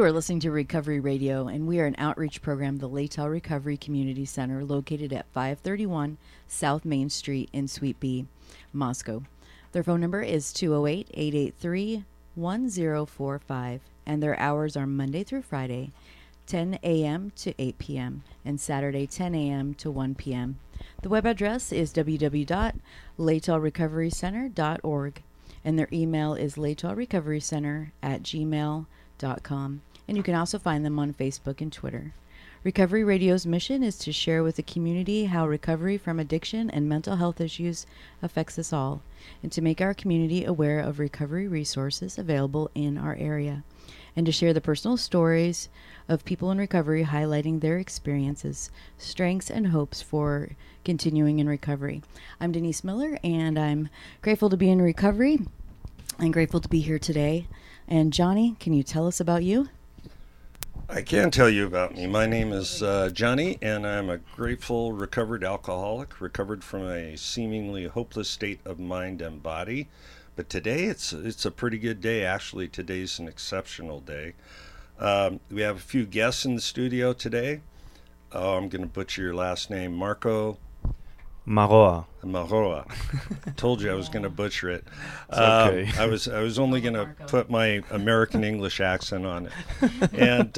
You are listening to Recovery Radio, and we are an outreach program of the Laytal Recovery Community Center located at 531 South Main Street in Suite B, Moscow. Their phone number is 208-883-1045, and their hours are Monday through Friday, 10 a.m. to 8 p.m., and Saturday, 10 a.m. to 1 p.m. The web address is www.laytalrecoverycenter.org, and their email is laytalrecoverycenter@gmail.com, and you can also find them on Facebook and Twitter. Recovery Radio's mission is to share with the community how recovery from addiction and mental health issues affects us all, and to make our community aware of recovery resources available in our area, and to share the personal stories of people in recovery highlighting their experiences, strengths, and hopes for continuing in recovery. I'm Denise Miller, and I'm grateful to be in recovery and grateful to be here today. And Johnny, can you tell us about you? I can tell you about me. My name is Johnny, and I'm a grateful recovered alcoholic, recovered from a seemingly hopeless state of mind and body. But today, it's a pretty good day. Actually, today's an exceptional day. We have a few guests in the studio today. Oh, I'm going to butcher your last name, Marco Maroa. Told you I was going to butcher it. Okay. I was only going to put my American English accent on it. And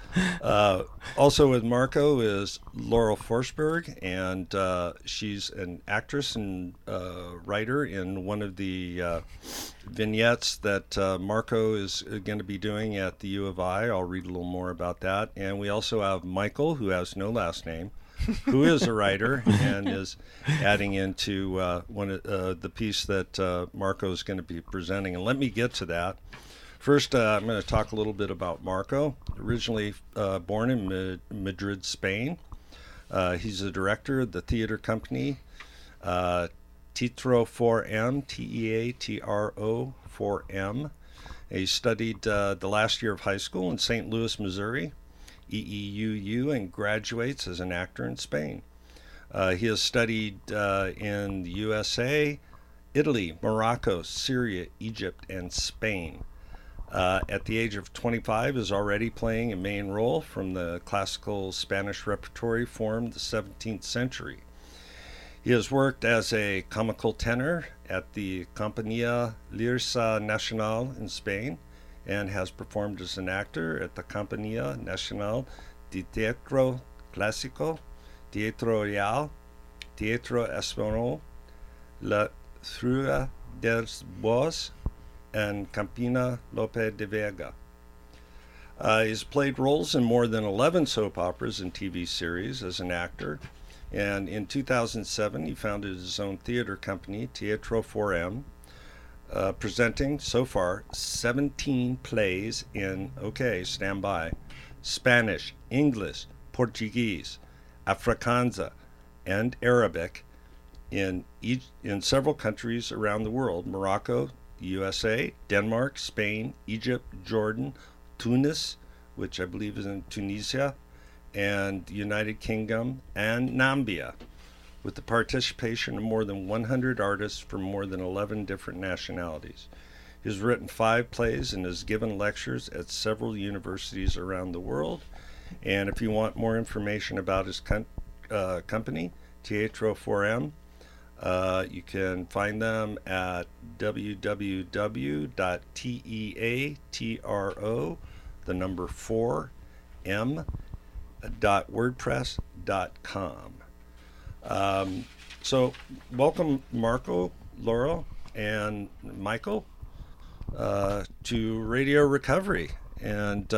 also with Marco is Laurel Forsberg, and she's an actress and writer in one of the vignettes that Marco is going to be doing at the U of I. I'll read a little more about that. And we also have Michael, who has no last name, who is a writer and is adding into one of the piece that Marco is going to be presenting. And let me get to that. First, I'm going to talk a little bit about Marco. Originally born in Madrid, Spain. He's the director of the theater company Teatro 4M, Teatro 4M. He studied the last year of high school in St. Louis, Missouri, EEUU, and graduates as an actor in Spain. He has studied in the USA, Italy, Morocco, Syria, Egypt, and Spain. At the age of 25, is already playing a main role from the classical Spanish repertory formed the 17th century. He has worked as a comical tenor at the Compañía Lirsa Nacional in Spain, and has performed as an actor at the Compañía Nacional de Teatro Clásico, Teatro Real, Teatro Español, La Trua dels Bois, and Campina Lope de Vega. He's played roles in more than 11 soap operas and TV series as an actor, and in 2007 he founded his own theater company, Teatro 4M, presenting so far 17 plays in, stand by, Spanish, English, Portuguese, Afrikaans, and Arabic in several countries around the world: Morocco, USA, Denmark, Spain, Egypt, Jordan, Tunis, which I believe is in Tunisia, and the United Kingdom, and Namibia, with the participation of more than 100 artists from more than 11 different nationalities. He has written 5 plays and has given lectures at several universities around the world. And if you want more information about his company, Teatro 4M, you can find them at www.teatro4m.wordpress.com. So welcome Marco, Laurel, and Michael to Radio Recovery. And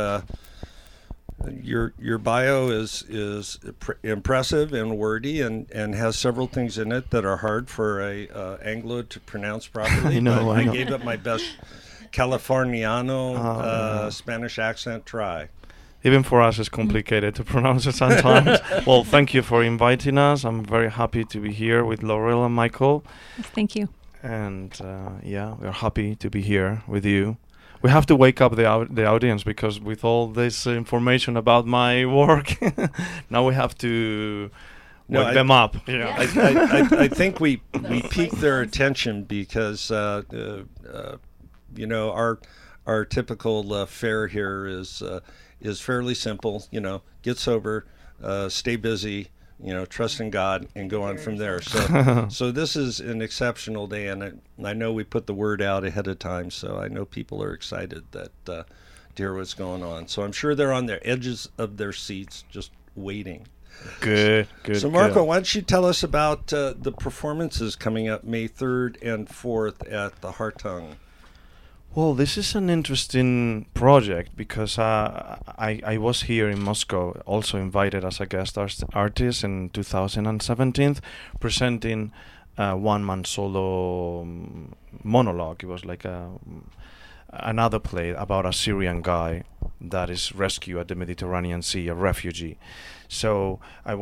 your bio is impressive and wordy, and has several things in it that are hard for a Anglo to pronounce properly. I gave it my best Californiano Spanish accent try. Even for us, it's complicated to pronounce it sometimes. Well, thank you for inviting us. I'm very happy to be here with Laurel and Michael. Thank you. And we're happy to be here with you. We have to wake up the audience, because with all this information about my work, now we have to wake them up. Yeah. I think we piqued their attention because our our typical fare here is fairly simple. Get sober, stay busy, trust in God, and go on from there. So this is an exceptional day, and I know we put the word out ahead of time, so I know people are excited that to hear what's going on. So I'm sure they're on the edges of their seats, just waiting. Good. So Marco, why don't you tell us about the performances coming up May 3rd and 4th at the Hartung? Well, this is an interesting project because I was here in Moscow, also invited as a guest artist in 2017, presenting a one-man solo monologue. It was like another play about a Syrian guy that is rescued at the Mediterranean Sea, a refugee. So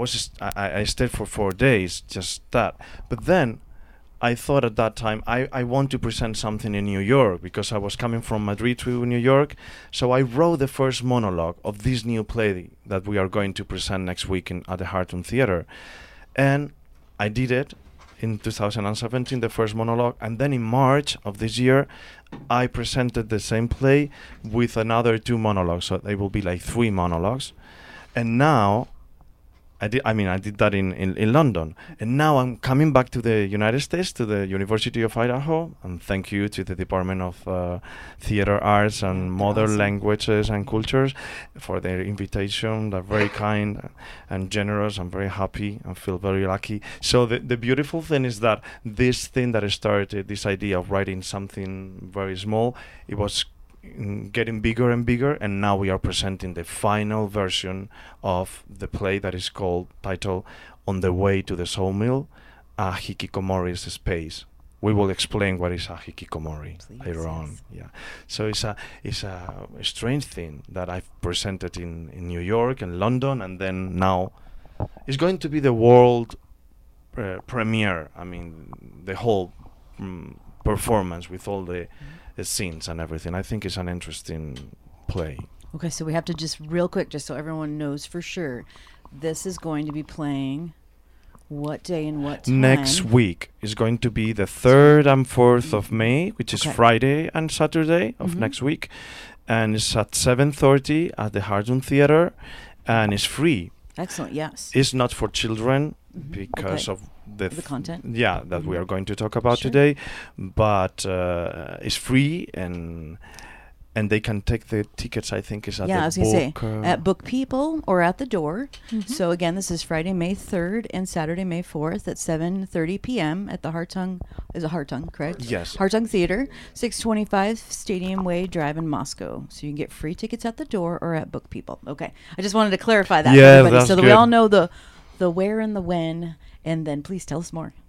I stayed for 4 days, just that. But then I thought at that time, I want to present something in New York because I was coming from Madrid to New York. So I wrote the first monologue of this new play that we are going to present next week at the Hartung Theater. And I did it in 2017, the first monologue. And then in March of this year, I presented the same play with another 2 monologues. So they will be like 3 monologues. And now I did that in London, and now I'm coming back to the United States, to the University of Idaho, and thank you to the Department of Theater Arts and Modern Languages and Cultures for their invitation. They're very kind and generous. I'm very happy and feel very lucky. So the beautiful thing is that this thing that I started, this idea of writing something very small, it was getting bigger and bigger, and now we are presenting the final version of the play that is titled On the Way to the Sawmill, a Hikikomori's Space. We will explain what is a hikikomori later on. Yeah, so it's a strange thing that I've presented in New York and London, and then now it's going to be the world premiere. I mean, the whole performance with all the scenes and everything. I think it's an interesting play. Okay, so we have to just real quick, just so everyone knows for sure, this is going to be playing what day and what time? Next week is going to be the 3rd and 4th of May, which is Friday and Saturday of next week, and it's at 7:30 at the Hartung Theater, and it's free. Excellent. Yes. It's not for children because of the content. That we are going to talk about today, but it's free, and they can take the tickets. I think is at I was going to say at Book People or at the door. So again, this is Friday, May 3rd and Saturday, May 4th at 7:30 p.m. at the Hartung. Is it Hartung, correct? Yes. Hartung Theater, 625 Stadium Way Drive in Moscow. So you can get free tickets at the door or at Book People. Okay, I just wanted to clarify that for everybody, that's so that good. we all know the where and the when. And then please tell us more.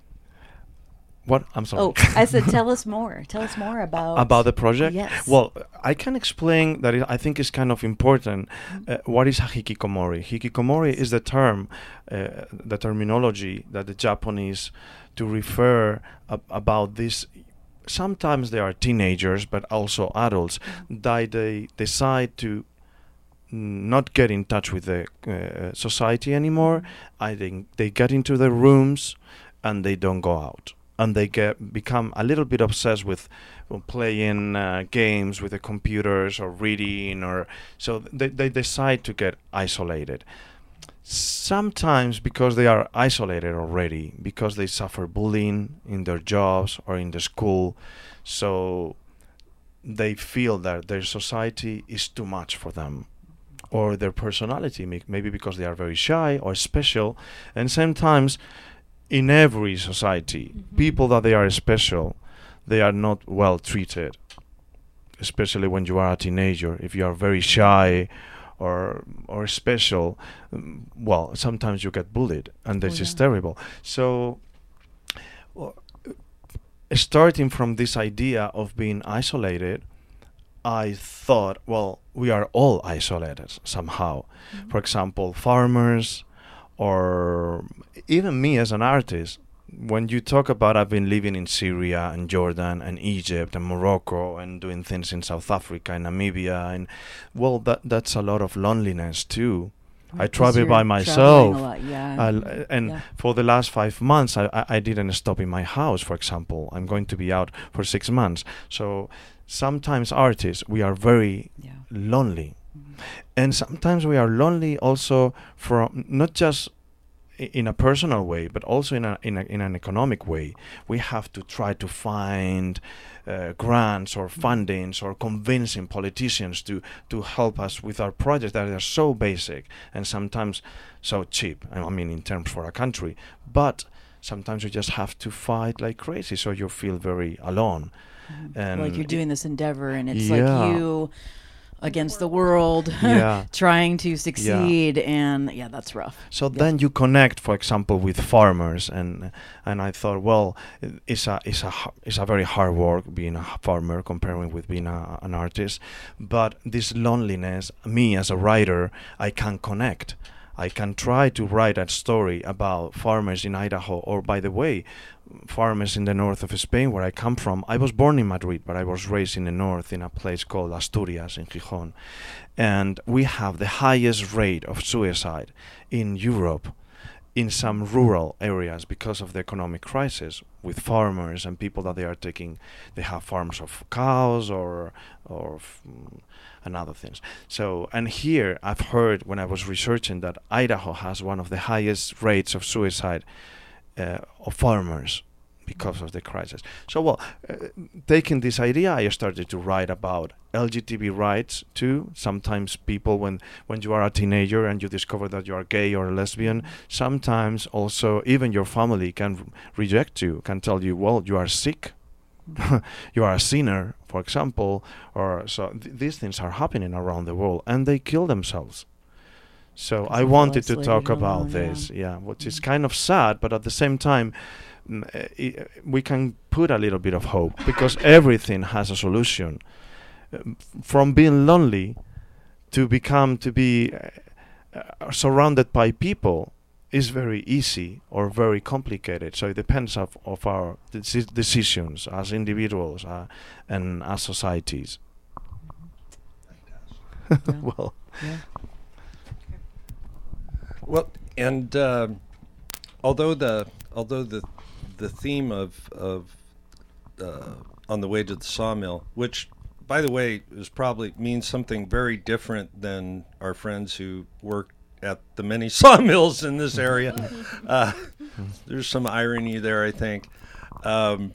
What? I'm sorry. Oh, I said tell us more. Tell us more about the project. Yes. Well, I can explain that. I think it's kind of important. What is a hikikomori? Hikikomori is the term, the terminology that the Japanese to refer about this. Sometimes they are teenagers, but also adults. They decide to not get in touch with the society anymore. I think they get into their rooms and they don't go out, and they become a little bit obsessed with playing games with the computers or reading, or so they decide to get isolated. Sometimes because they are isolated already, because they suffer bullying in their jobs or in the school, so they feel that their society is too much for them, or their personality, maybe because they are very shy or special. And sometimes in every society, people that they are special, they are not well treated, especially when you are a teenager. If you are very shy or special, well, sometimes you get bullied, and this is terrible. So starting from this idea of being isolated, I thought, well, we are all isolated somehow. For example, farmers, or even me as an artist. When you talk about I've been living in Syria and Jordan and Egypt and Morocco and doing things in South Africa and Namibia, and well, that's a lot of loneliness too. I 'cause travel you're by traveling myself. a lot, yeah. And Yeah. for the last 5 months, I didn't stop in my house, for example. I'm going to be out for 6 months. So sometimes artists, we are very Yeah. lonely. Mhm. And sometimes we are lonely also from not just in a personal way, but also in an economic way. We have to try to find grants or fundings or convincing politicians to help us with our projects that are so basic and sometimes so cheap. I mean, in terms for a country, but sometimes you just have to fight like crazy, so you feel very alone. Mhm. And Like you're it- doing this endeavor, and it's like Yeah. you against the world, Yeah. trying to succeed, and yeah, that's rough. So Yeah. then you connect, for example, with farmers, and I thought, well, it's a very hard work being a farmer comparing with being an artist, but this loneliness, me as a writer, I can connect. I can try to write a story about farmers in Idaho, or by the way, farmers in the north of Spain, where I come from. I was born in Madrid, but I was raised in the north in a place called Asturias in Gijón. And we have the highest rate of suicide in Europe in some rural areas because of the economic crisis, with farmers and people that they have farms of cows and other things. So, and here I've heard when I was researching that Idaho has one of the highest rates of suicide of farmers because of the crisis. So, well, taking this idea, I started to write about LGTB rights too. Sometimes people, when you are a teenager and you discover that you are gay or lesbian, sometimes also even your family can reject you, can tell you, well, you are sick. You are a sinner, for example, or so these things are happening around the world, and they kill themselves. So Because I they feel wanted to isolated talk and about alone, yeah. this, yeah, which is Mm. kind of sad, but at the same time, we can put a little bit of hope because everything has a solution. From being lonely to be surrounded by people is very easy or very complicated. So it depends of our decisions as individuals and as societies. Yeah. Well, Yeah. Well, and although the theme of on the way to the sawmill, which by the way is probably means something very different than our friends who work at the many sawmills in this area. There's some irony there, I think. Um,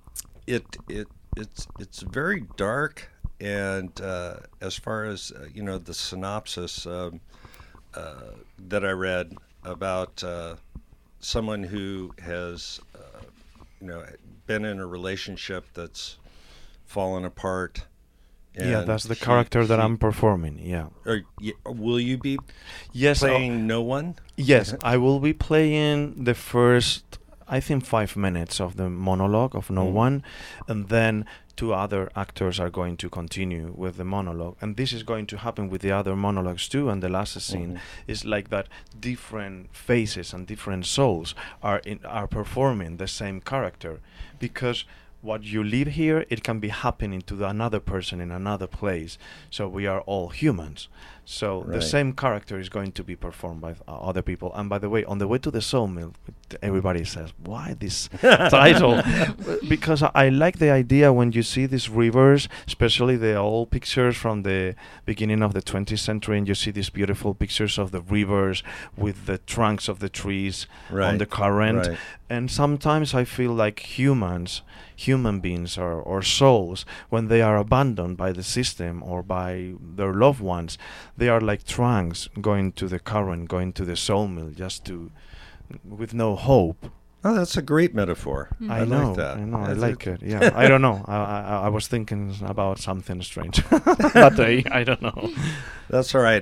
it's very dark, and as far as the synopsis that I read about someone who has been in a relationship that's fallen apart. yeah, And that's the character that I'm performing. Yeah. Will you be Yes. playing no one? Yes, I will be playing the first, I think, 5 minutes of the monologue of No Mm. One, and then two other actors are going to continue with the monologue, and this is going to happen with the other monologues too. And the last scene is like that: different faces and different souls are performing the same character, because what you live here, it can be happening to another person in another place. So we are all humans. So the Right. same character is going to be performed by other people. And by the way, on the way to the sawmill, everybody says, "Why this title?" Because I like the idea when you see these rivers, especially the old pictures from the beginning of the 20th century, and you see these beautiful pictures of the rivers with the trunks of the trees on Right, the current. right. And sometimes I feel like human beings or souls, when they are abandoned by the system or by their loved ones, they are like trunks going to the current, going to the sawmill, with no hope. Oh, that's a great metaphor. I know, like that. I know, I That's like it. Yeah, I don't know. I was thinking about something strange, but I don't know. That's all right.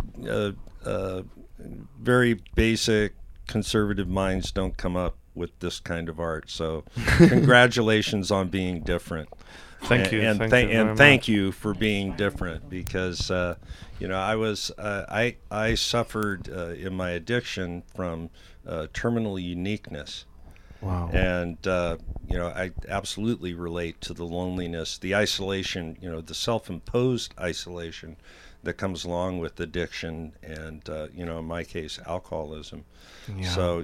Very basic conservative minds don't come up with this kind of art. So, congratulations on being different. Thank you, and thank you very thank much. you for being different, because I suffered in my addiction from terminal uniqueness. Wow. And I absolutely relate to the loneliness, the isolation, the self-imposed isolation that comes along with addiction and, in my case, alcoholism. Yeah. So,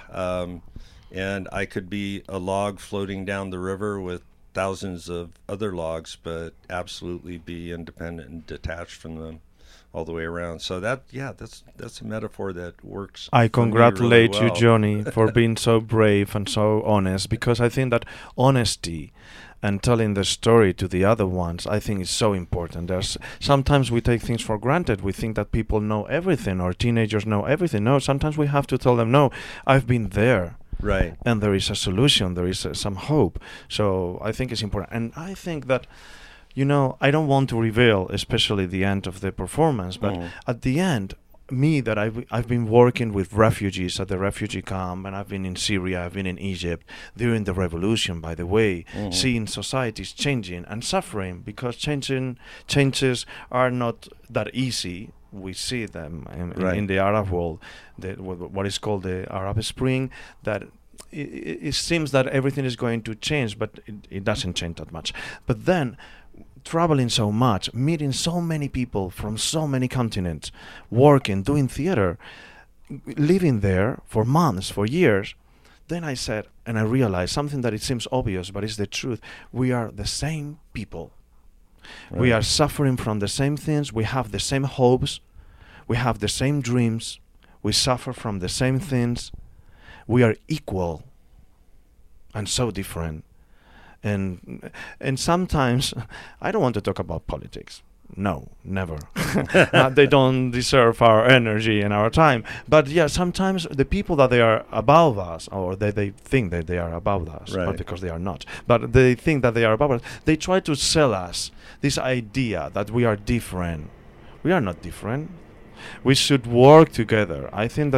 and I could be a log floating down the river with thousands of other logs, but absolutely be independent and detached from them all the way around. So that's a metaphor that works. I for me congratulate really you, well. Johnny, for being so brave and so honest, because I think that honesty and telling the story to the other ones, I think is so important. There's sometimes we take things for granted. We think that people know everything or teenagers know everything. No, sometimes we have to tell them, no, I've been there. Right. And there is a solution, there is some hope. So I think it's important. And I think that, I don't want to reveal, especially the end of the performance, but at the end, that I've been working with refugees at the refugee camp, and I've been in Syria, I've been in Egypt during the revolution, by the way, seeing societies changing and suffering, because changes are not that easy. We see them in the Arab world, what is called the Arab Spring, that it seems that everything is going to change, but it doesn't change that much. But then, traveling so much, meeting so many people from so many continents, working, doing theater, living there for months, for years, then I said, and I realized something that it seems obvious, but it's the truth. We are the same people. Right. We are suffering from the same things. We have the same hopes. We have the same dreams. We suffer from the same things. We are equal and so different. And sometimes I don't want to talk about politics. No, never. They don't deserve our energy and our time. But yeah, sometimes the people that they are above us, or they think that they are above us, right. But because they are not, but they think that they are above us, they try to sell us this idea that we are different. We are not different. We should work together. I think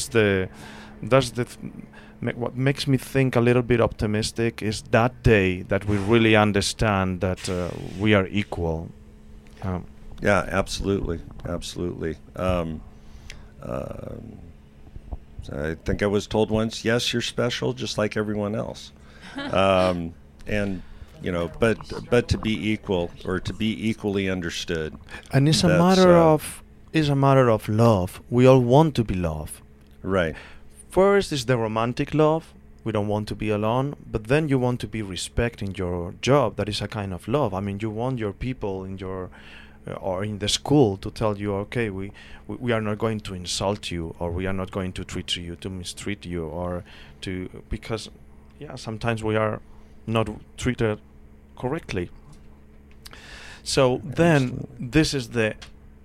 what makes me think a little bit optimistic is that day that we really understand that we are equal. Yeah, absolutely. I think I was told once, yes, you're special just like everyone else. And but to be equal, or to be equally understood. And it's a matter of love. We all want to be loved. Right. First is the romantic love. We don't want to be alone, but then you want to be respected in your job. That is a kind of love. I mean, you want your people in your or in the school to tell you, okay, we are not going to insult you, or we are not going to mistreat you, or because sometimes we are not treated correctly. So then this is the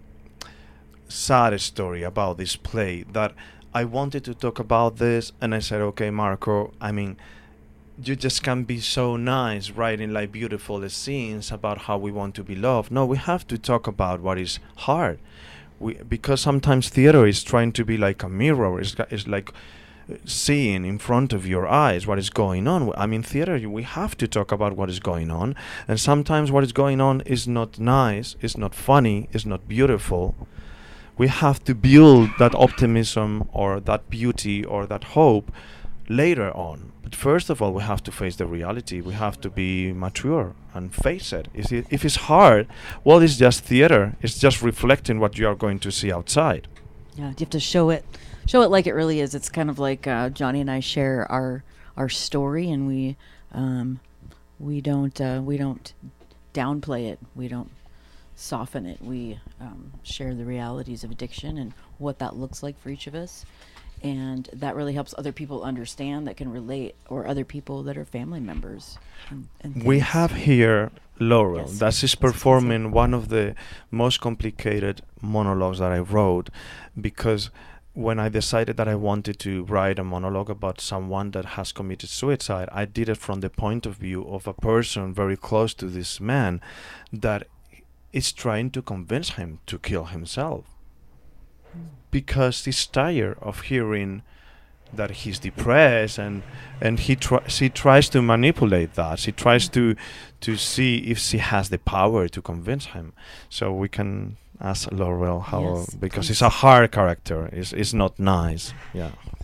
sad story about this play, that I wanted to talk about this, and I said, okay, Marco, I mean, you just can't be so nice writing like beautiful scenes about how we want to be loved. No, we have to talk about what is hard. Because sometimes theater is trying to be like a mirror. It's like seeing in front of your eyes what is going on. I mean, theater, we have to talk about what is going on. And sometimes what is going on is not nice, is not funny, is not beautiful. We have to build that optimism or that beauty or that hope later on. But first of all, we have to face the reality. We have to be mature and face it. If it's hard, well, it's just theater. It's just reflecting what you are going to see outside. Yeah, you have to show it like it really is. It's kind of like Johnny and I share our story, and we don't downplay it. We don't soften it. We share the realities of addiction and what that looks like for each of us. And that really helps other people understand, that can relate, or other people that are family members. And we have here Laurel, yes, that is performing one of the most complicated monologues that I wrote, because when I decided that I wanted to write a monologue about someone that has committed suicide, I did it from the point of view of a person very close to this man that is trying to convince him to kill himself. Because he's tired of hearing that he's depressed, and she tries to manipulate that. She tries to see if she has the power to convince him. So we can ask Laurel how, yes, because please. it's a hard character. It's not nice. Yeah.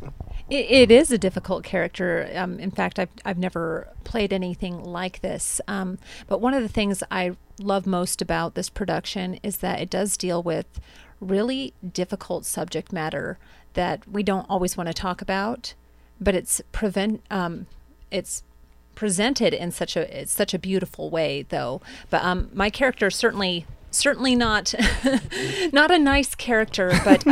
It is a difficult character. In fact, I've never played anything like this. But one of the things I love most about this production is that it does deal with really difficult subject matter that we don't always want to talk about, but it's presented in such a beautiful way, though. But my character is certainly not not a nice character,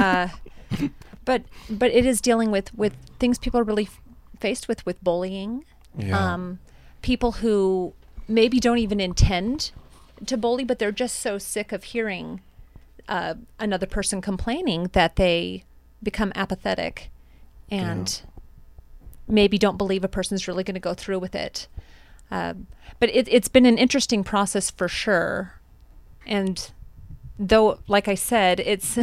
but it is dealing with things people are really faced with bullying. Yeah. People who maybe don't even intend to bully, but they're just so sick of hearing another person complaining that they become apathetic and maybe don't believe a person's really going to go through with it. But it's been an interesting process for sure. And though, like I said, it's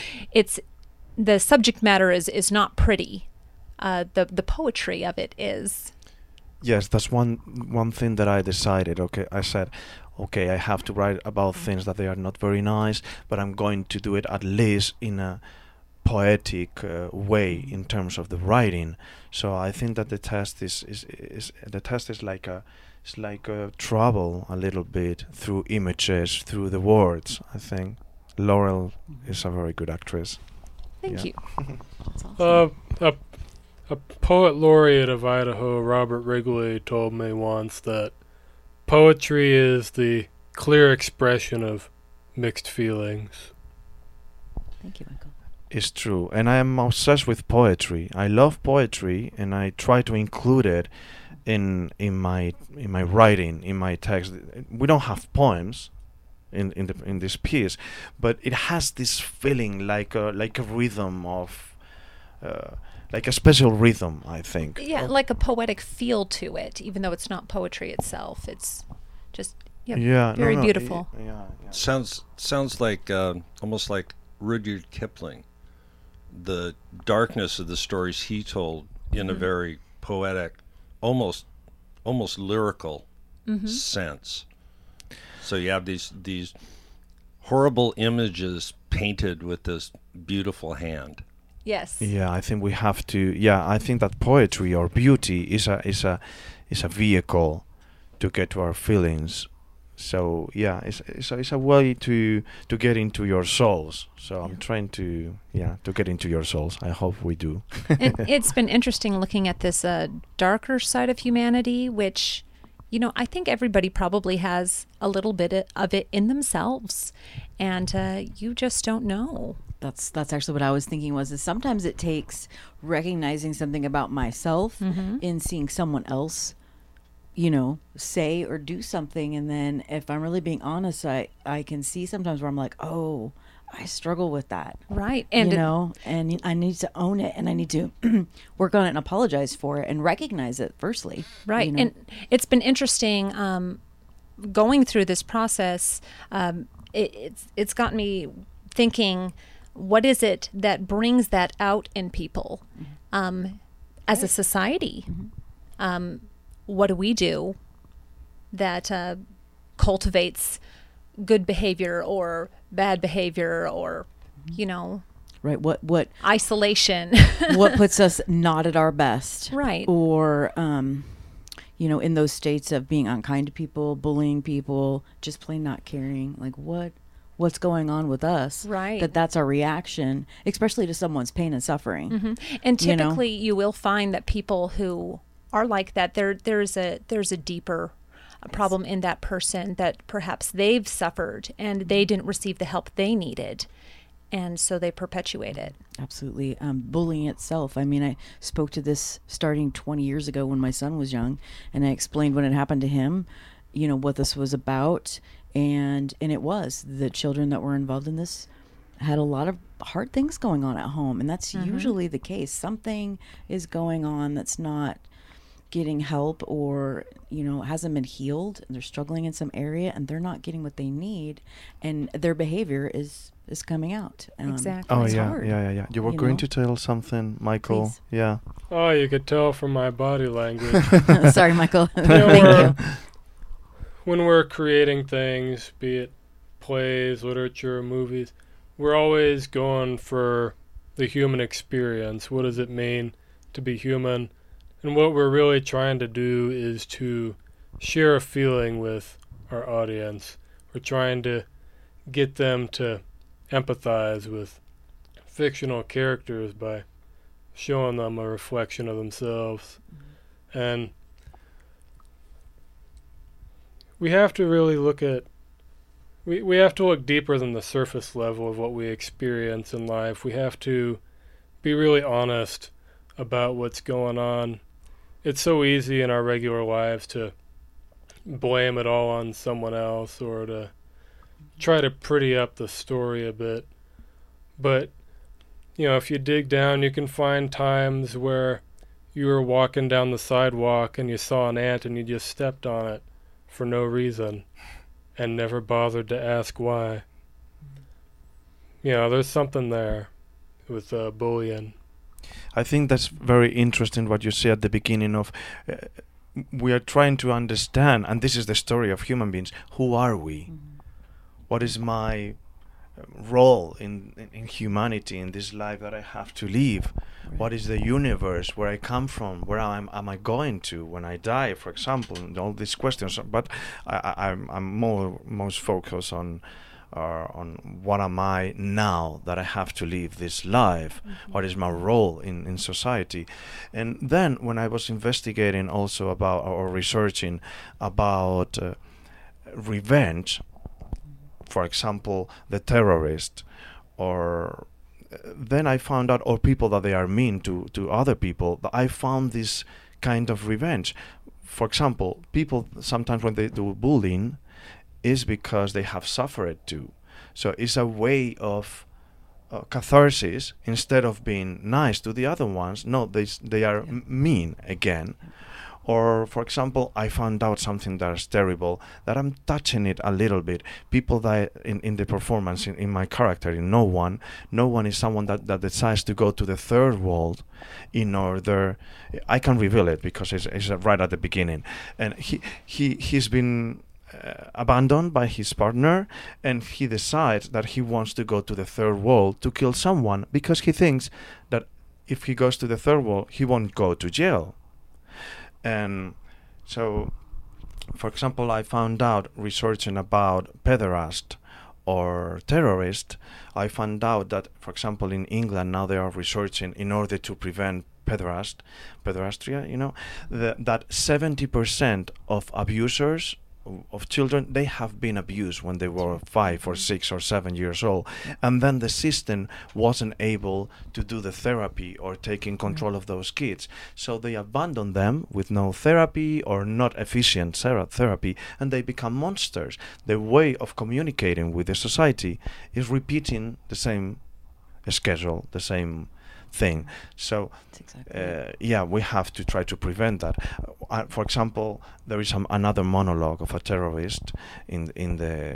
the subject matter is not pretty. The poetry of it is. Yes, that's one thing that I decided. Okay, I said, okay, I have to write about things that they are not very nice, but I'm going to do it at least in a poetic way in terms of the writing. So I think that the test is like a travel a little bit through images, through the words. I think Laurel is a very good actress. Thank you. That's awesome. A poet laureate of Idaho, Robert Wrigley, told me once that poetry is the clear expression of mixed feelings. Thank you, Michael. It's true, and I am obsessed with poetry. I love poetry, and I try to include it in my writing, in my text. We don't have poems in this piece, but it has this feeling like a rhythm of like a special rhythm, I think. Yeah, like a poetic feel to it, even though it's not poetry itself. It's just very beautiful. Yeah. Sounds like almost like Rudyard Kipling. The darkness of the stories he told in a very poetic, almost lyrical sense. So you have these horrible images painted with this beautiful hand. Yes. Yeah, I think we have to. Yeah, I think that poetry or beauty is a vehicle to get to our feelings. So yeah, it's a way to get into your souls. So I'm trying to get into your souls. I hope we do. It's been interesting looking at this darker side of humanity, which, I think everybody probably has a little bit of it in themselves, and you just don't know. That's actually what I was thinking is sometimes it takes recognizing something about myself in seeing someone else, say or do something. And then if I'm really being honest, I can see sometimes where I'm like, oh, I struggle with that. Right. And, and I need to own it, and I need to work on it and apologize for it and recognize it firstly. Right. And it's been interesting going through this process. It's gotten me thinking, what is it that brings that out in people as a society? What do we do that cultivates good behavior or bad behavior or, right? What isolation? What puts us not at our best? Right. Or, in those states of being unkind to people, bullying people, just plain not caring. Like what's going on with us? Right. That's our reaction, especially to someone's pain and suffering. And typically you will find that people who are like that, there's a deeper problem in that person, that perhaps they've suffered and they didn't receive the help they needed, and so they perpetuate it. Absolutely. Bullying itself. I mean, I spoke to this starting 20 years ago when my son was young, and I explained when it happened to him, what this was about, and it was the children that were involved in this had a lot of hard things going on at home, and that's usually the case. Something is going on that's not getting help, or hasn't been healed, and they're struggling in some area and they're not getting what they need, and their behavior is coming out. Exactly. Oh it's yeah, hard, yeah. You were going to tell something, Michael. Please. Yeah. Oh, you could tell from my body language. Sorry, Michael. Thank you. When we're creating things, be it plays, literature, movies, we're always going for the human experience. What does it mean to be human. And what we're really trying to do is to share a feeling with our audience. We're trying to get them to empathize with fictional characters by showing them a reflection of themselves. And we have to really look at we have to look deeper than the surface level of what we experience in life. We have to be really honest about what's going on. It's so easy in our regular lives to blame it all on someone else or to try to pretty up the story a bit. But, you know, if you dig down, you can find times where you were walking down the sidewalk and you saw an ant and you just stepped on it for no reason and never bothered to ask why. You know, there's something there with bullying. I think that's very interesting what you say at the beginning of we are trying to understand, and this is the story of human beings. Who are we? What is my role in humanity, in this life that I have to live? Right. What is the universe, where I come from, where am I going to when I die, for example, and all these questions. But I'm most focused on what am I now that I have to live this life? What is my role in society? And then when I was investigating also about or researching about revenge, for example, the terrorist, or then I found out, or people that they are mean to other people, that I found this kind of revenge. For example, people sometimes when they do bullying is because they have suffered too. So it's a way of catharsis. Instead of being nice to the other ones, no, they are mean again. Or, for example, I found out something that is terrible, that I'm touching it a little bit. People that in the performance, in my character, in No One is someone that decides to go to the third world in order, I can reveal it because it's right at the beginning. And he's been abandoned by his partner, and he decides that he wants to go to the third world to kill someone because he thinks that if he goes to the third world, he won't go to jail. And so, for example, I found out researching about pederast or terrorist, I found out that, for example, in England now they are researching in order to prevent pederastia, you know, that 70% of abusers of children, they have been abused when they were 5 or 6 or 7 years old, and then the system wasn't able to do the therapy or taking control of those kids, so they abandon them with no therapy or not efficient therapy, and they become monsters. The way of communicating with the society is repeating the same schedule, the same thing. So we have to try to prevent that. For example, there is another monologue of a terrorist in the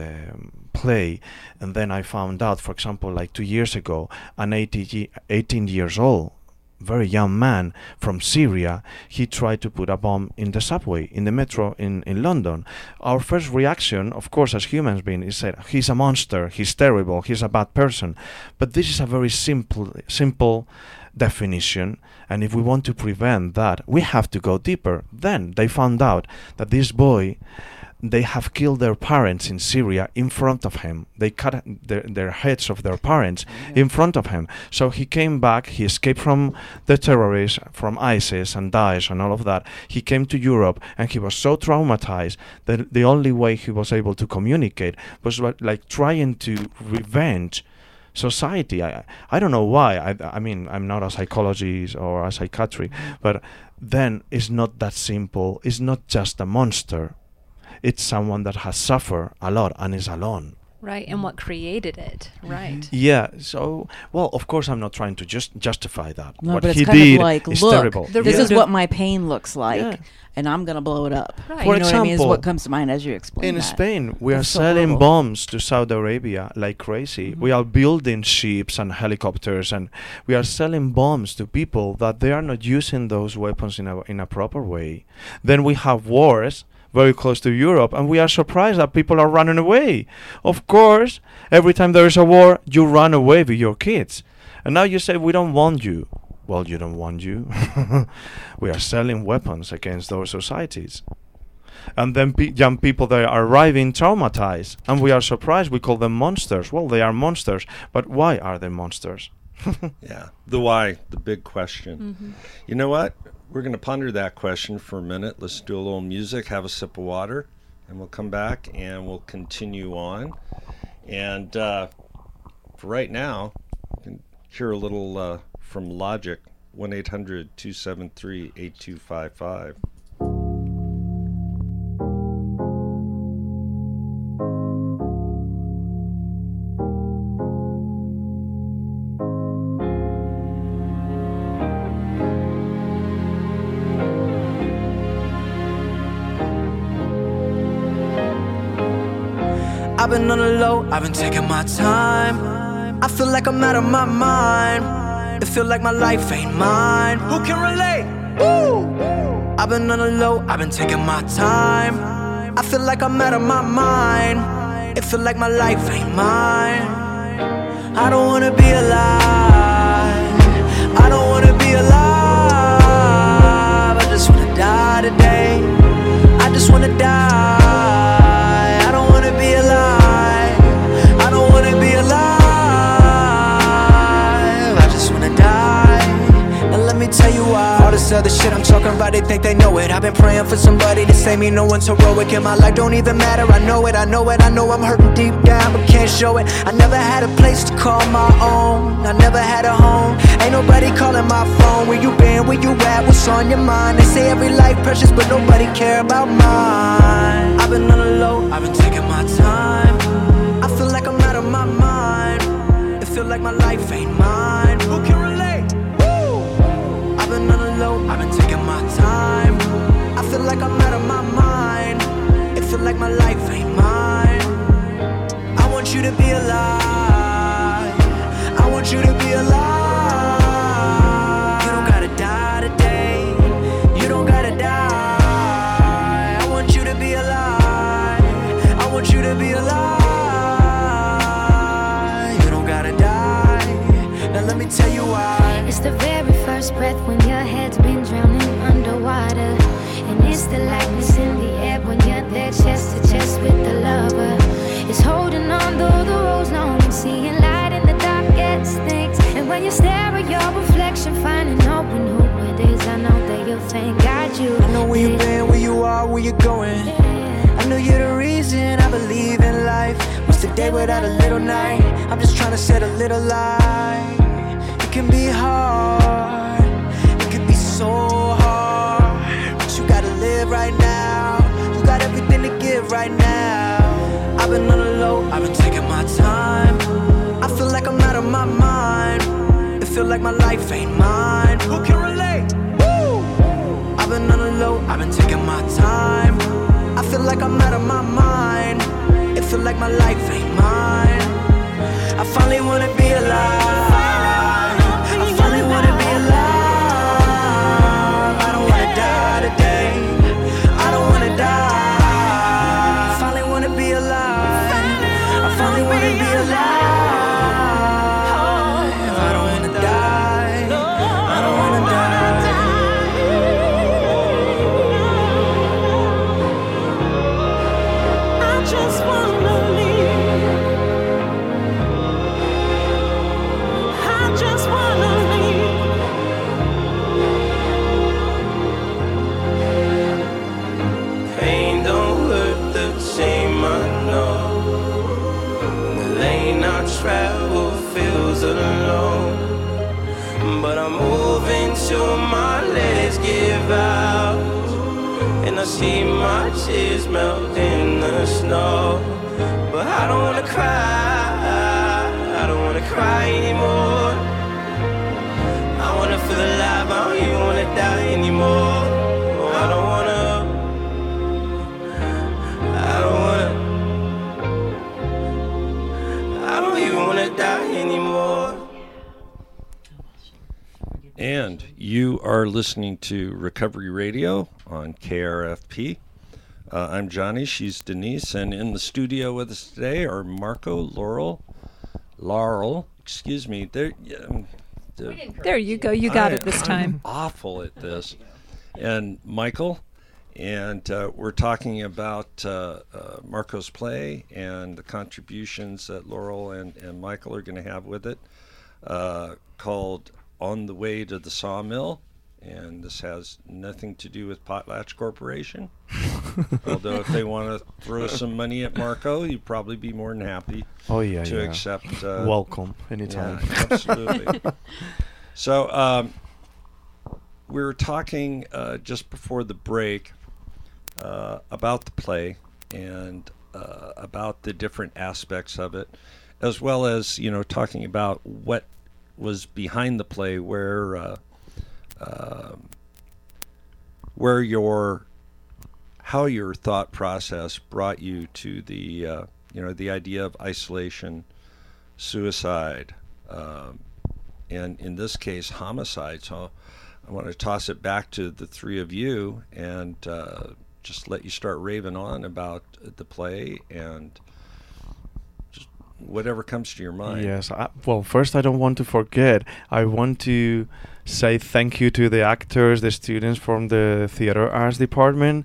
play, and then I found out, for example, like 2 years ago, an 18 years old very young man from Syria, he tried to put a bomb in the subway, in the metro in London. Our first reaction, of course, as humans beings, is that he's a monster, he's terrible, he's a bad person. But this is a very simple definition, and if we want to prevent that, we have to go deeper. Then they found out that this boy, they have killed their parents in Syria in front of him. They cut their heads of their parents in front of him. So he came back, he escaped from the terrorists, from ISIS and Daesh and all of that. He came to Europe and he was so traumatized that the only way he was able to communicate was like trying to revenge society. I don't know why. I mean, I'm not a psychologist or a psychiatrist, but then it's not that simple. It's not just a monster. It's someone that has suffered a lot and is alone. Right, and what created it, right. Yeah, so, well, of course I'm not trying to just justify that. No, what but he it's kind did of like, is look, terrible. this is what my pain looks like, Yeah. and I'm going to blow it up. Right. You For know what I mean? Is example, what comes to mind as you explain In that. Spain, we are That's so selling horrible. bombs to Saudi Arabia like crazy. We are building ships and helicopters, and we are selling bombs to people that they are not using those weapons in a proper way. Then we have wars very close to Europe, and we are surprised that people are running away. Of course, every time there is a war, you run away with your kids. And now you say, we don't want you. Well, you don't want you. We are selling weapons against those societies. And then young people, they are arriving traumatized, and we are surprised. We call them monsters. Well, they are monsters, but why are they monsters? Yeah, the why, the big question. You know what? We're going to ponder that question for a minute. Let's do a little music, have a sip of water, and we'll come back and we'll continue on. And for right now, you can hear a little from Logic, 1-800-273-8255. I've been on the low, I've been taking my time. I feel like I'm out of my mind. It feel like my life ain't mine. Who can relate? Woo! I've been on the low, I've been taking my time. I feel like I'm out of my mind. It feel like my life ain't mine. I don't wanna be alive. I don't wanna be alive. I just wanna die today. I just wanna die. I don't wanna be alive. I don't wanna be alive. I just wanna die. And let me tell you why. All this other shit I'm talking about, they think they know it. I've been praying for somebody to save me. No one's heroic in my life, don't even matter. I know it, I know it, I know I'm hurting deep down, but can't show it. I never had a place to call my own. I never had a home. Ain't nobody calling my phone. Where you been, where you at, what's on your mind? They say every life precious, but nobody care about mine. I've been on the low, I've been taking my time. I feel like I'm out of my mind. It feel like my life ain't mine. Who can relate? Woo! I've been on the low, I've been taking my time. I feel like I'm out of my mind. It feel like my life ain't mine. I want you to be alive. I want you to be alive. You don't gotta die today. You don't gotta die. I want you to be alive. I want you to be alive. You don't gotta die. Now let me tell you why. It's the very first breath when your head's been drowning underwater. And it's the lightness in the air when you're there chest to chest with the lover. It's holding on though the road's long and seeing light in the darkest things. And when you stare at your reflection, finding out who it is, I know that you'll thank God you. I know where you've been, where you are, where you're going. I know you're the reason I believe in life. What's the day without a little night? I'm just trying to set a little light. It can be hard, it can be so hard, but you gotta live right now. You got everything to give right now. I've been on the low, I've been taking my time. I feel like I'm out of my mind. It feel like my life ain't mine. Who can relate? Woo! I've been on the low, I've been taking my time. I feel like I'm out of my mind. It feel like my life ain't mine. I finally wanna be alive. I finally wanna be alive. I don't wanna die today. I don't wanna die. I finally wanna be alive. I finally wanna be alive. I don't wanna die. I don't wanna die. I just wanna leave. I just wanna leave. Pain don't hurt the same, I know. The lane I travel feels alone, but I'm moving till my legs give out, and I see my tears melt in the snow. But I don't wanna cry, I don't wanna cry anymore. I wanna feel alive, I don't even wanna die anymore. Oh, I don't wanna even wanna die anymore. And you are listening to Recovery Radio on KRFP. I'm Johnny, she's Denise, and in the studio with us today are Marco, Laurel, excuse me. They're There you go. You got it this I'm time. awful at this. And Michael, and we're talking about Marco's play and the contributions that Laurel and Michael are going to have with it, called On the Way to the Sawmill. And this has nothing to do with Potlatch Corporation. Although if they want to throw some money at Marco, you'd probably be more than happy to accept. Welcome anytime. Yeah, absolutely. So we were talking just before the break about the play and about the different aspects of it, as well as talking about what was behind the play, how your thought process brought you to the the idea of isolation, suicide, and in this case homicide. So I want to toss it back to the three of you and just let you start raving on about the play and just whatever comes to your mind. Yes. Well, first, I don't want to forget. I want to say thank you to the actors, the students from the theater arts department.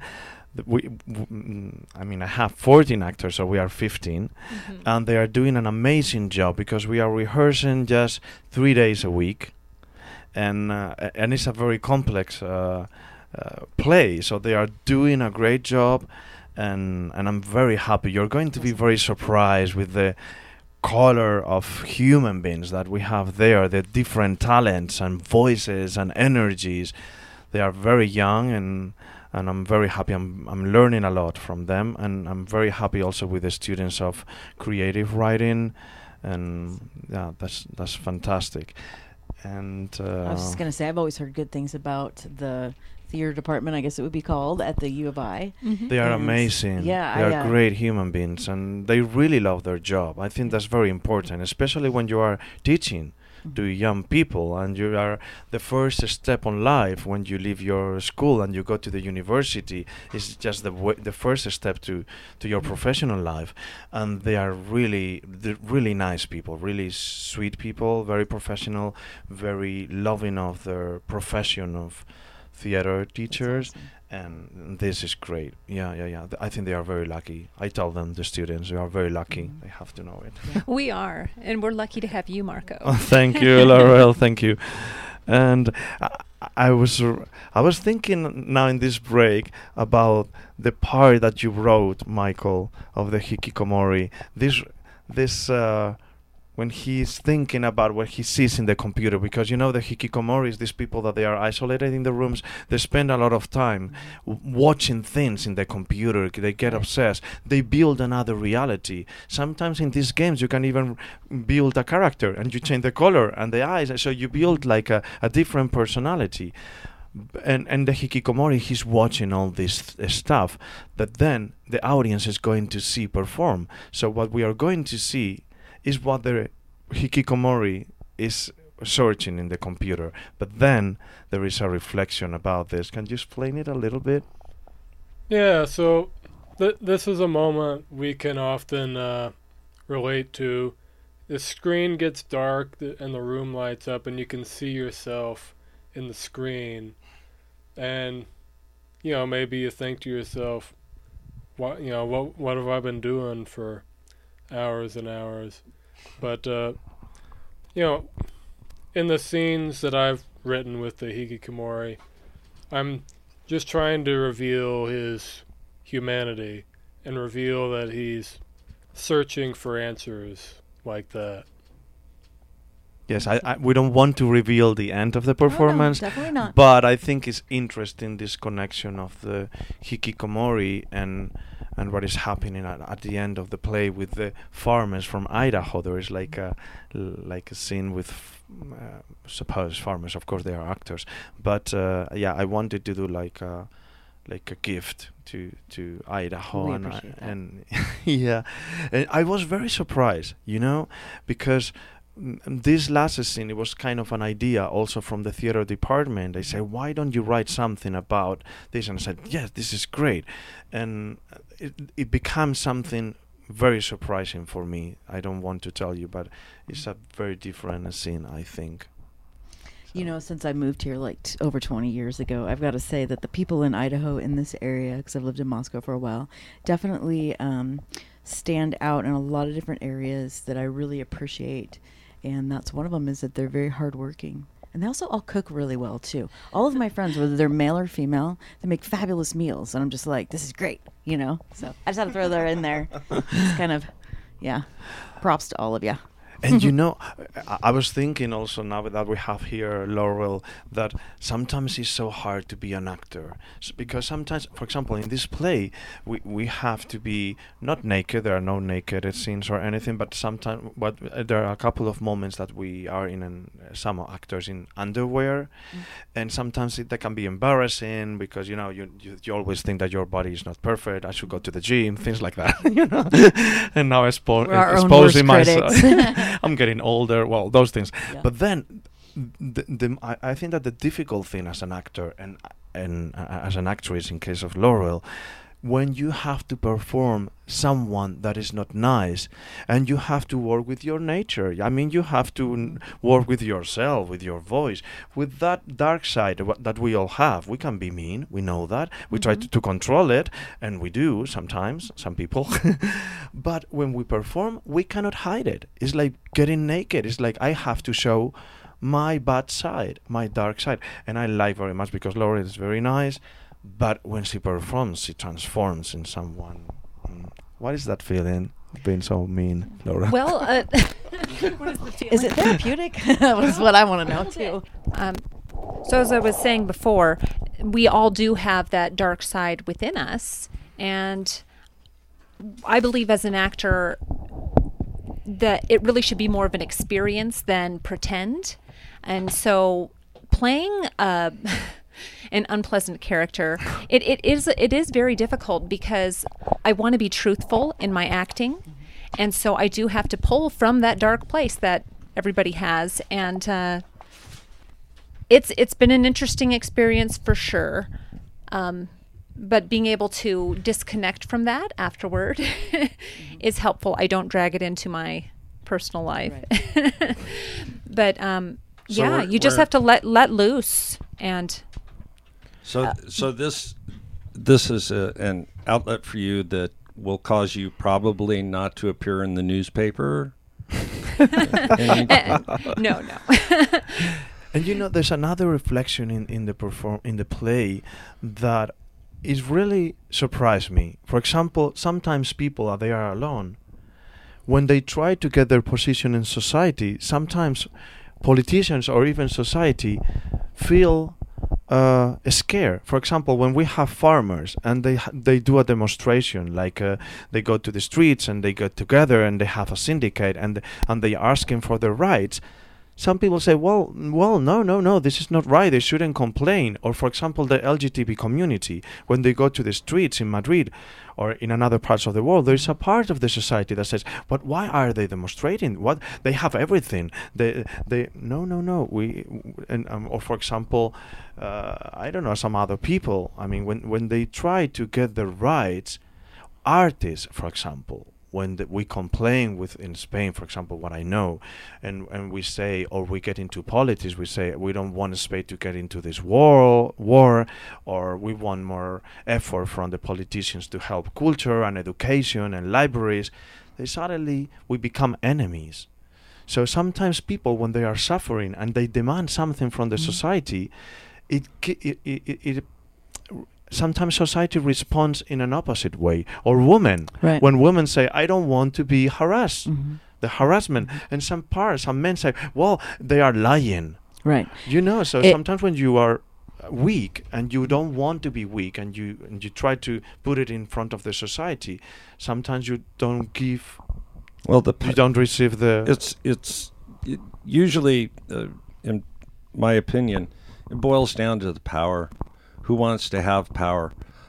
I have 14 actors, so we are 15, and they are doing an amazing job because we are rehearsing just 3 days a week, and it's a very complex play, so they are doing a great job, and I'm very happy. You're going to be very surprised with the color of human beings that we have there, the different talents and voices and energies. They are very young, and I'm very happy. I'm learning a lot from them, and I'm very happy also with the students of creative writing, and yeah, that's fantastic. And I was just going to say, I've always heard good things about the theater department, I guess it would be called, at the U of I. They are amazing. Yeah, they are great human beings, and they really love their job. I think that's very important, especially when you are teaching to young people, and you are the first step on life when you leave your school and you go to the university. It's just the first step to your professional life, and they are really nice people, really sweet people, very professional, very loving of their profession of theater teachers. Awesome. And this is great. Yeah. I think they are very lucky. I tell them, the students, they are very lucky. They have to know it. We are, and we're lucky to have you, Marco. Thank you, Laurel. Thank you. And I was thinking now in this break about the part that you wrote, Michael, of the hikikomori. This when he's thinking about what he sees in the computer, because the hikikomori is these people that they are isolated in the rooms. They spend a lot of time watching things in the computer. They get obsessed. They build another reality. Sometimes in these games you can even build a character and you change the color and the eyes, so you build like a different personality. And the hikikomori, he's watching all this stuff that then the audience is going to see perform. So what we are going to see is what the hikikomori is searching in the computer. But then there is a reflection about this. Can you explain it a little bit? Yeah, so this is a moment we can often relate to. The screen gets dark and the room lights up and you can see yourself in the screen. And, maybe you think to yourself, what have I been doing for hours and hours? But, in the scenes that I've written with the hikikomori, I'm just trying to reveal his humanity and reveal that he's searching for answers like that. Yes, we don't want to reveal the end of the performance, no, definitely not. But I think it's interesting, this connection of the hikikomori and what is happening at the end of the play with the farmers from Idaho. There is like a scene with supposed farmers. Of course, they are actors, but I wanted to do like a gift to Idaho, and yeah, and I was very surprised, because this last scene, it was kind of an idea also from the theater department. They said, why don't you write something about this? And I said, yes, this is great. And it becomes something very surprising for me. I don't want to tell you, but it's a very different scene, I think. You know, since I moved here like over 20 years ago, I've got to say that the people in Idaho in this area, because I've lived in Moscow for a while, definitely stand out in a lot of different areas that I really appreciate. And that's one of them, is that they're very hardworking. And they also all cook really well, too. All of my friends, whether they're male or female, they make fabulous meals. And I'm just like, this is great, you know? So I just had to throw that in there. It's kind of, yeah, props to all of you. And you know, I was thinking also, now that we have here Laurel, that sometimes it's so hard to be an actor. Because sometimes, for example, in this play, we have to be not naked. There are no naked scenes or anything, but sometimes there are a couple of moments that we are in, some actors in underwear. And sometimes that can be embarrassing because, you know, you always think that your body is not perfect. I should go to the gym, things like that, you know. And now exposing myself. I'm getting older, well, those things. Yeah. But then I think that the difficult thing as an actor and as an actress, in case of Laurel, when you have to perform someone that is not nice, and you have to work with your nature. I mean, you have to work with yourself, with your voice, with that dark side that we all have. We can be mean, we know that. We try to control it, and we do sometimes, some people. But when we perform, we cannot hide it. It's like getting naked. It's like I have to show my bad side, my dark side. And I like very much, because Laura is very nice, but when she performs, she transforms in someone. What is that feeling, being so mean, Laura? Well, is it therapeutic? That's what I want to know, too. So as I was saying before, we all do have that dark side within us. And I believe as an actor that it really should be more of an experience than pretend. And so playing an unpleasant character, it is very difficult, because I want to be truthful in my acting, and so I do have to pull from that dark place that everybody has, and it's been an interesting experience for sure, but being able to disconnect from that afterward is helpful. I don't drag it into my personal life. Right. But yeah, you just have to let loose. And so this is an outlet for you that will cause you probably not to appear in the newspaper. No. And you know, there's another reflection in the play that is really surprised me. For example, sometimes people, they are alone. When they try to get their position in society, sometimes politicians or even society feel scared. For example, when we have farmers and they do a demonstration, like they go to the streets and they get together and they have a syndicate and they are asking for their rights. Some people say, well, no, this is not right. They shouldn't complain. Or, for example, the LGBT community, when they go to the streets in Madrid or in another parts of the world, there is a part of the society that says, but why are they demonstrating? What, they have everything. No. Or, for example, I don't know, some other people. I mean, when they try to get their rights, artists, for example, when we complain in Spain, for example, what I know, and we say, or we get into politics, we say we don't want Spain to get into this war, or we want more effort from the politicians to help culture and education and libraries, we become enemies. So sometimes people, when they are suffering and they demand something from the society, sometimes society responds in an opposite way. Or women, right. When women say, I don't want to be harassed, the harassment. And some men say, well, they are lying. Right. You know, so sometimes when you are weak and you don't want to be weak and you try to put it in front of the society, sometimes you don't give, you don't receive the... It's usually, in my opinion, it boils down to the power. Who wants to have power?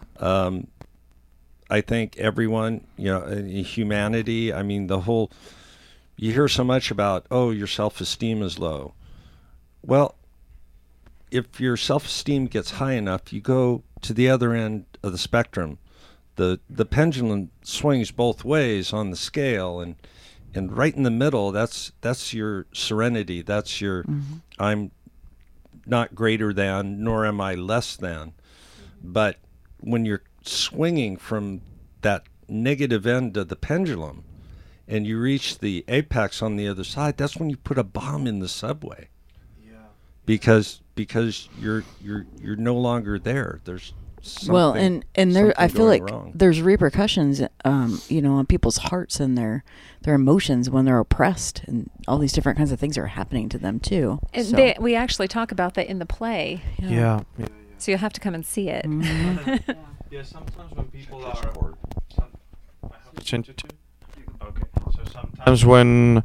I think everyone, humanity, I mean, you hear so much about, your self-esteem is low. Well, if your self-esteem gets high enough, you go to the other end of the spectrum. The pendulum swings both ways on the scale, and right in the middle, that's your serenity. That's your, I'm not greater than, nor am I less than. But when you're swinging from that negative end of the pendulum and you reach the apex on the other side, that's when you put a bomb in the subway. Because you're no longer there. There's something, well, and there, I feel going like wrong. there's repercussions, on people's hearts and their emotions when they're oppressed, and all these different kinds of things are happening to them too. And So- we actually talk about that in the play. Yeah. So you'll have to come and see it. Mm-hmm. Yeah, sometimes when people Check this are cord. change it to? Okay. So sometimes when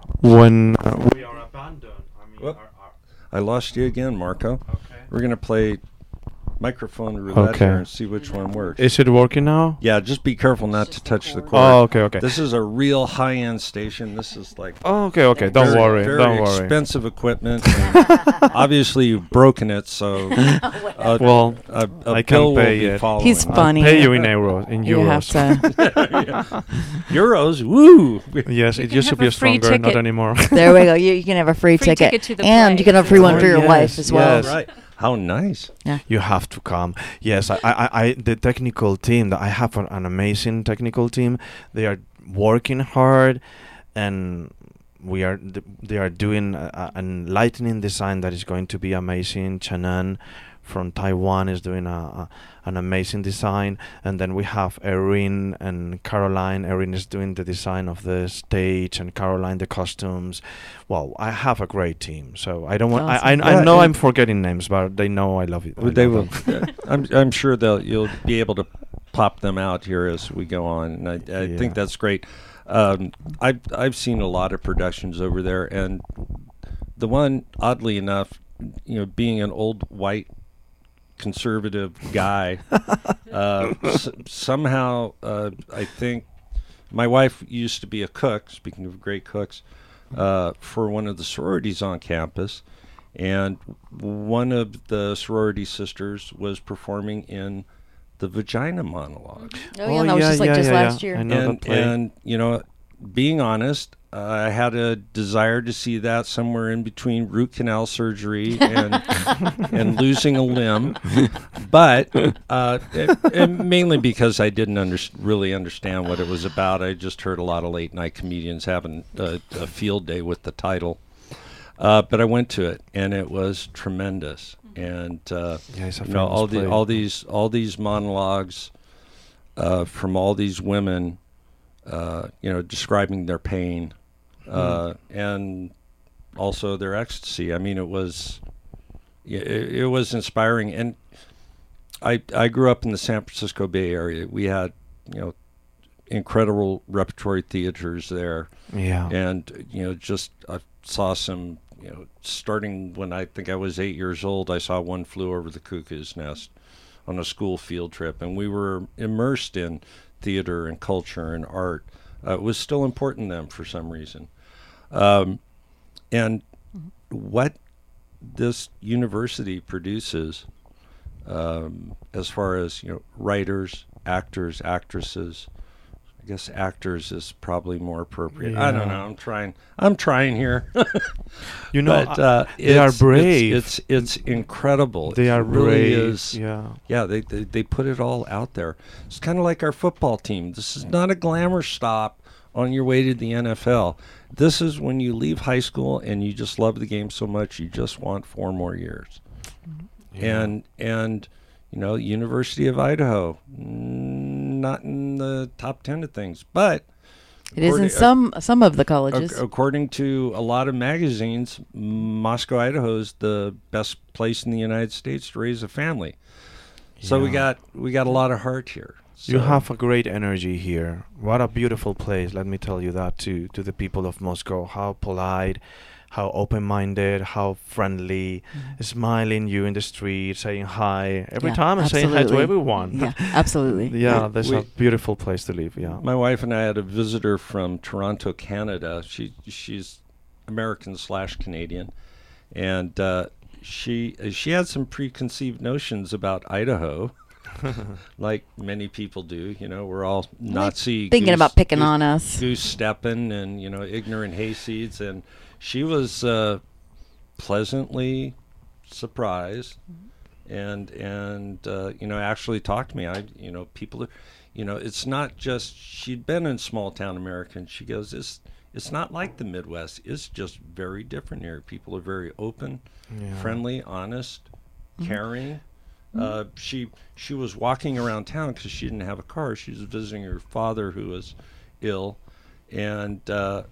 we are abandoned, I mean, Whoop. I lost you again, Marco. okay. We're going to play microphone roulette Okay. here and see which one works. Is it working now? Yeah, just be careful not to touch the cord. Oh, okay. This is a real high-end station. This is like Oh, okay. Don't very, worry. very Don't worry. expensive equipment. and obviously, you've broken it, so Well, a I bill can't will pay be it. following. He's I'll funny. pay you in euros. You have euros. to. Euros, woo! Yes, it can used to have be a a free stronger, not ticket. anymore. There we go. You can have a free Free ticket, ticket to the and you play. can have a free one for Oh, your yes, wife as well. yes. Right. How nice. You have to come. Yes, I the technical team. I have an amazing technical team. They are working hard, and they are doing an lightning design that is going to be amazing. Chanan from Taiwan is doing an amazing design, and then we have Erin and Caroline. Erin is doing the design of the stage, and Caroline the costumes. Well, I have a great team, so I don't want. Awesome. I Yeah, know and- I'm forgetting names, but they know I love it. I They love will. them. I'm sure you'll be able to pop them out here as we go on, and I Yeah. think that's great. I've seen a lot of productions over there, and the one, oddly enough, being an old white conservative guy, somehow I think my wife used to be a cook. Speaking of great cooks, for one of the sororities on campus, and one of the sorority sisters was performing in the Vagina Monologue. Oh, yeah, that was just last year. I know that play. And being honest, I had a desire to see that somewhere in between root canal surgery and losing a limb, but and mainly because I didn't really understand what it was about. I just heard a lot of late night comedians having a field day with the title, but I went to it and it was tremendous. And It's a all famous play. these monologues from all these women, describing their pain. And also their ecstasy. I mean, it was inspiring. And I grew up in the San Francisco Bay Area. We had, incredible repertory theaters there. Yeah. And, I saw some, starting when I think I was 8 years old, I saw One Flew Over the Cuckoo's Nest on a school field trip. And we were immersed in theater and culture and art. It was still important then for some reason. And what this university produces, as far as writers, actors, actresses, I guess actors is probably more appropriate. I don't know. I'm trying here. But they are brave. It's incredible. They are It really brave. is. Yeah. They put it all out there. It's kind of like our football team. This is not a glamour stop on your way to the NFL. This is when you leave high school and you just love the game so much you just want 4 more years. Yeah. And University of Idaho, not in the top 10 of things, but It is in some of the colleges. according to a lot of magazines, Moscow, Idaho is the best place in the United States to raise a family. So we Yeah. got a lot of heart here. You So- have a great energy here. What a beautiful place. Let me tell you that to the people of Moscow. How polite, how open-minded, how friendly, smiling you in the street, saying hi every Yeah, time and saying hi to absolutely. everyone. Yeah, absolutely. Yeah, that's We- a beautiful place to live. Yeah. My wife and I had a visitor from Toronto, Canada. She's American/Canadian, and she had some preconceived notions about Idaho, like many people do. We're all Nazi Thinking about picking on us. goose stepping and ignorant hayseeds, and she was pleasantly surprised and actually talked to me. People are, it's not just, she'd been in small town America, and she goes, it's not like the Midwest. It's just very different here. People are very open, friendly, honest, caring. She was walking around town because she didn't have a car. She was visiting her father who was ill, and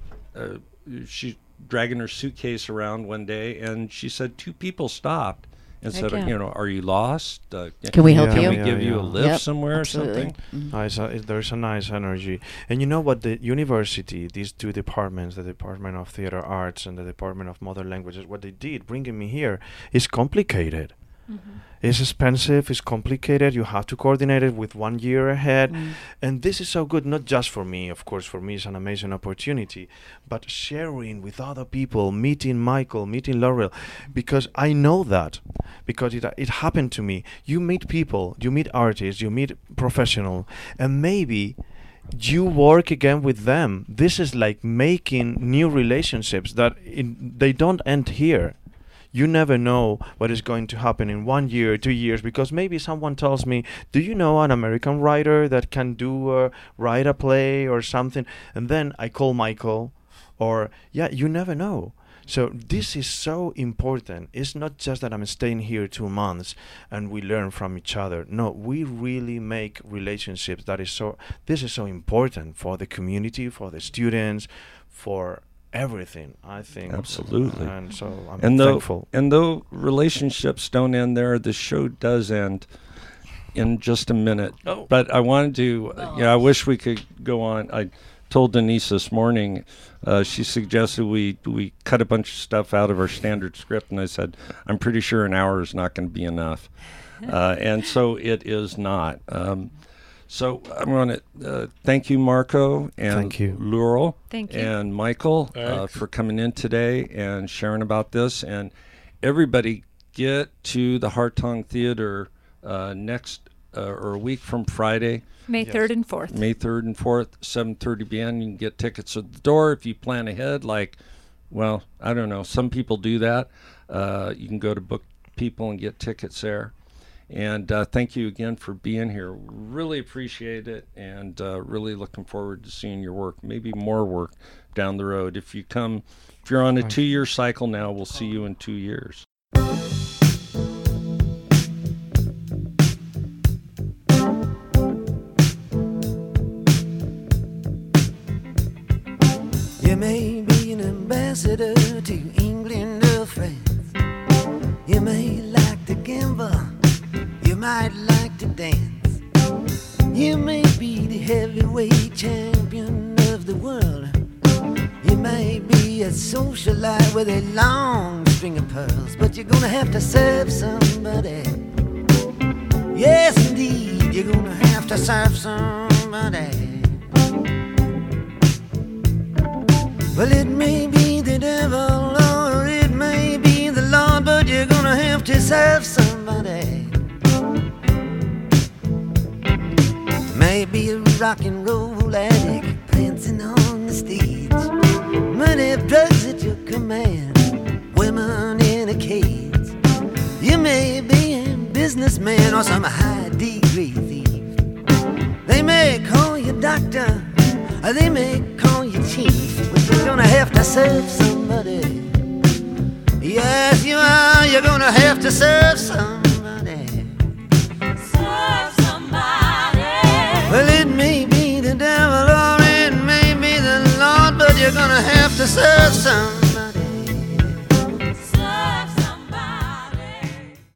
she dragging her suitcase around one day, and she said 2 people stopped and said, are you lost? Can we help you? Can we give you a lift somewhere absolutely. or something? There's a nice energy. And you know what, the university, these 2 departments, the Department of Theater Arts and the Department of Modern Languages, what they did, bringing me here, is complicated. It's expensive, it's complicated, you have to coordinate it with 1 year ahead. And this is so good, not just for me, of course, for me it's an amazing opportunity, but sharing with other people, meeting Michael, meeting Laurel, because I know that, because it happened to me. You meet people, you meet artists, you meet professionals, and maybe you work again with them. This is like making new relationships that they don't end here. You never know what is going to happen in 1 year, 2 years, because maybe someone tells me, do you know an American writer that can write a play or something? And then I call Michael, or you never know. So this is so important. It's not just that I'm staying here 2 months and we learn from each other. No, we really make relationships. This is so important for the community, for the students, for everything, I think. Absolutely. And so I'm thankful. And though relationships don't end there, the show does end in just a minute. Oh. But I wanted to, I wish we could go on. I told Denise this morning, she suggested we cut a bunch of stuff out of our standard script, and I said, I'm pretty sure an hour is not going to be enough. And so it is not. So I'm going to thank you, Marco, and thank you, Laurel, thank you, and Michael for coming in today and sharing about this. And everybody, get to the Hartong Theater next or a week from Friday, May 3rd and 4th. May 3rd and 4th, 7:30 p.m. You can get tickets at the door if you plan ahead. I don't know. Some people do that. You can go to Book People and get tickets there. And thank you again for being here. Really appreciate it, and really looking forward to seeing your work, maybe more work down the road. If you're on a 2-year cycle now, we'll see you in 2 years. You may be an ambassador to England or France. You may like to gamble. You might like to dance. You may be the heavyweight champion of the world. You may be a socialite with a long string of pearls, but you're gonna have to serve somebody. Yes, indeed, you're gonna have to serve somebody. Well, it may be the devil or it may be the Lord, but you're gonna have to serve somebody. Maybe a rock and roll addict prancing on the stage, money, drugs at your command, women in a cage. You may be a businessman or some high-degree thief. They may call you doctor, or they may call you chief, but you're gonna have to serve somebody. Yes, you are. You're gonna have to serve somebody. Serve somebody. Well, it may be the devil or it may be the Lord, but you're gonna have to serve somebody.